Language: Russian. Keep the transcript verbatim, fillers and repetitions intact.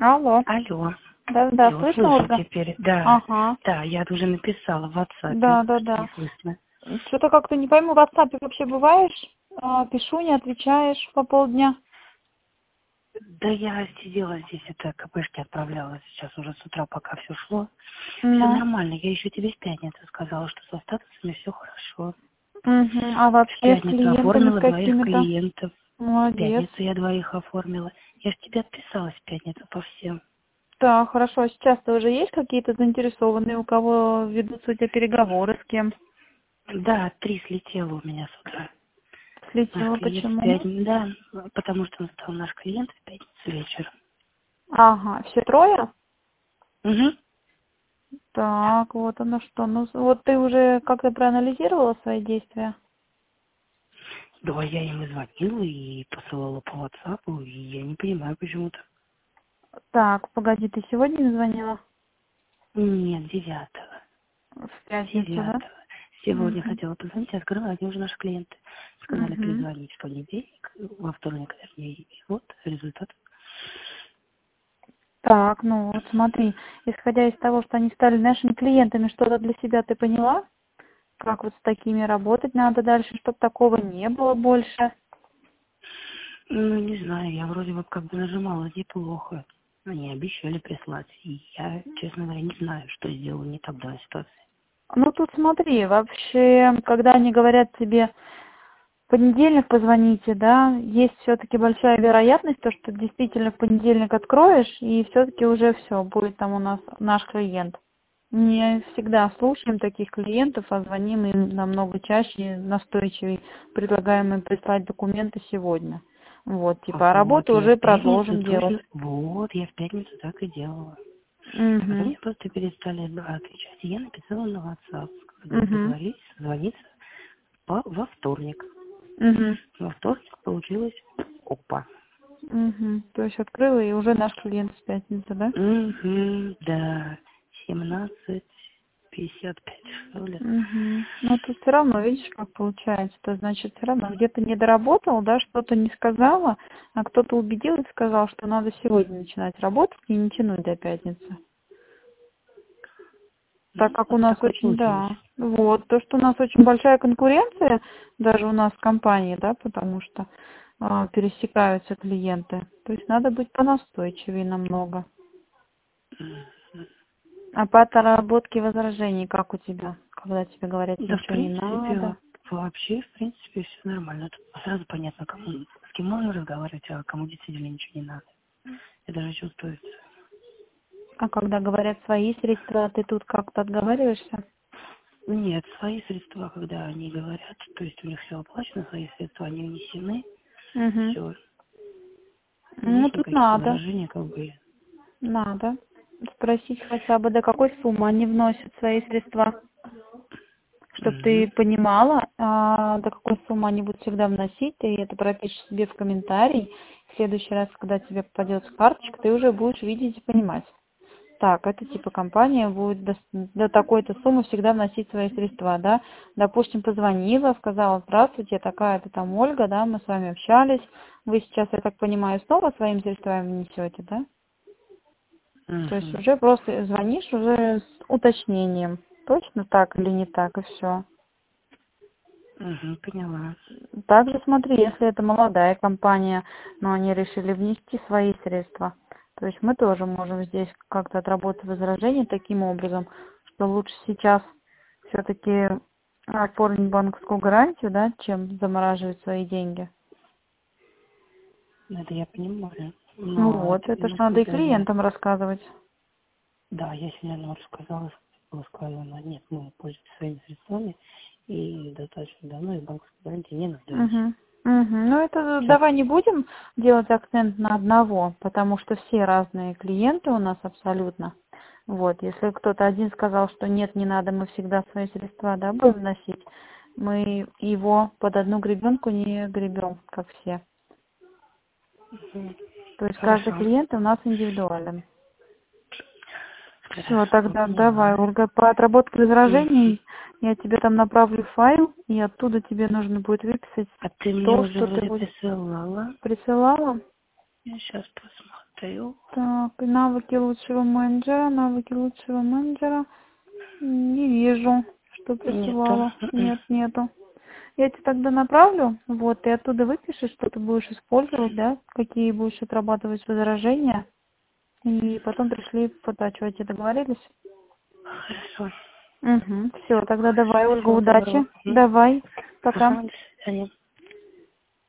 Алло. Алло. Да, да, Алло, слышно, слышу Ольга? теперь. Да, Ага. да, я уже написала в WhatsApp, Да, да, что да. не слышно. Что-то как-то не пойму, в WhatsApp вообще бываешь? А, пишу, не отвечаешь по полдня. Да я сидела здесь, это КПшки отправляла сейчас уже с утра, пока все шло. Все Ну. нормально, я еще тебе в пятницу сказала, что со статусами все хорошо. Угу. А В вообще с пятницу клиентами с оформила двоих какими-то? клиентов. В Молодец. пятницу я двоих оформила. Я же тебе отписалась в пятницу по всем. Да, хорошо. Сейчас-то уже есть какие-то заинтересованные, у кого ведутся у тебя переговоры, с кем? Да, три слетело у меня с утра. Наш Слетела, клиент в почему? пятницу, да, потому что он стал наш клиент в пятницу вечером. Ага, все трое? Угу. Так, вот оно что. Ну, вот ты уже как-то проанализировала свои действия? Да, я им и звонила, и посылала по WhatsApp, и я не понимаю почему-то. Так, погоди, ты сегодня не звонила? Нет, девятого. В пятницу, да? Девятого. Сегодня Угу. хотела позвонить, открыла, они уже наши клиенты. Сказали Угу. перезвонить в понедельник, во вторник, вернее, и вот результат. Так, ну вот смотри, исходя из того, что они стали нашими клиентами, что-то для себя ты поняла? Как вот с такими работать надо дальше, чтобы такого не было больше? Ну, не знаю, я вроде бы как бы нажимала неплохо. Они обещали прислать, и я, честно говоря, не знаю, что сделала не так в данной ситуации. Ну тут смотри, вообще, когда они говорят тебе в понедельник позвоните, да, есть все-таки большая вероятность, то, что действительно в понедельник откроешь, и все-таки уже все, будет там у нас наш клиент. Не всегда слушаем таких клиентов, а звоним им намного чаще, настойчивее, предлагаем им прислать документы сегодня. Вот, типа, а Вот, работу я уже в пятницу продолжим делать. точно, вот, я в пятницу так и делала. А потом Угу, мне просто перестали отвечать, и я написала на WhatsApp, сказала, угу, договорились созвониться по, во вторник. угу, Во вторник получилось опа. угу. То есть открыла и уже наш клиент с пятницы, да? Угу, да, семнадцать пятьдесят пять, что ли. Угу. Ну, тут все равно, видишь, как получается. То значит, все равно где-то не доработал, да, что-то не сказала, а кто-то убедил и сказал, что надо сегодня начинать работать и не тянуть до пятницы. Так Ну, как у вот нас так и очень, получилось. да, вот, то, что у нас очень большая конкуренция, даже у нас в компании, да, потому что а, пересекаются клиенты. То есть надо быть понастойчивее намного. Мгм. А по отработке возражений, как у тебя? Когда тебе говорят, Да, в ничего не принципе, надо. вообще, в принципе, все нормально. Тут сразу понятно, кому, с кем можно разговаривать, а кому действительно ничего не надо. Я даже чувствую. А когда говорят свои средства, ты тут как-то отговариваешься? Нет, свои средства, когда они говорят, то есть у них все оплачено, свои средства они внесены, Угу. все. Ну, Есть тут какие-то надо, возражения, как бы. надо спросить хотя бы, до какой суммы они вносят свои средства, чтобы Угу. ты понимала, а, до какой суммы они будут всегда вносить, ты это пропишешь себе в комментарий. В следующий раз, когда тебе попадется карточка, ты уже будешь видеть и понимать. Так, это типа компания будет до, до такой-то суммы всегда вносить свои средства, да. Допустим, позвонила, сказала, здравствуйте, я такая-то там Ольга, да, мы с вами общались. Вы сейчас, я так понимаю, снова своими средствами внесете, да? То есть Угу. уже просто звонишь уже с уточнением, точно так или не так, и все. Угу, поняла. Также смотри, если это молодая компания, но они решили внести свои средства, то есть мы тоже можем здесь как-то отработать возражение таким образом, что лучше сейчас все-таки оформить банковскую гарантию, да, чем замораживать свои деньги. Это я понимаю. Ну Но вот, это, это ж ну, надо и когда я... клиентам рассказывать. Да, я сегодня Нору сказала, было сказано, нет, мы пользуемся своими средствами, и достаточно давно, и банковской гарантии не нуждаемся. Угу. Угу. Ну это Сейчас. давай не будем делать акцент на одного, потому что все разные клиенты у нас абсолютно. Вот, если кто-то один сказал, что нет, не надо, мы всегда свои средства, да, будем вносить, мы его под одну гребенку не гребем, как все. Мгм. То есть каждый Хорошо. клиент у нас индивидуален. Все, Хорошо, тогда давай, поняла. Ольга, по отработке Мгм. возражений я тебе там направлю файл, и оттуда тебе нужно будет выписать А ты мне то, уже что ты вроде будешь присылала. присылала. Я сейчас посмотрю. достаю. Так, навыки лучшего менеджера, навыки лучшего менеджера. Не вижу, что присылала. Нету. Нет, нету. Я тебе тогда направлю, вот, ты оттуда выпишешь, что ты будешь использовать, да, какие будешь отрабатывать возражения, и потом пришли потачивать. Договорились? Хорошо. Угу. Все, тогда давай, Ольга, Всего удачи. доброго. Мгм. Давай, пока. Ага, до свидания.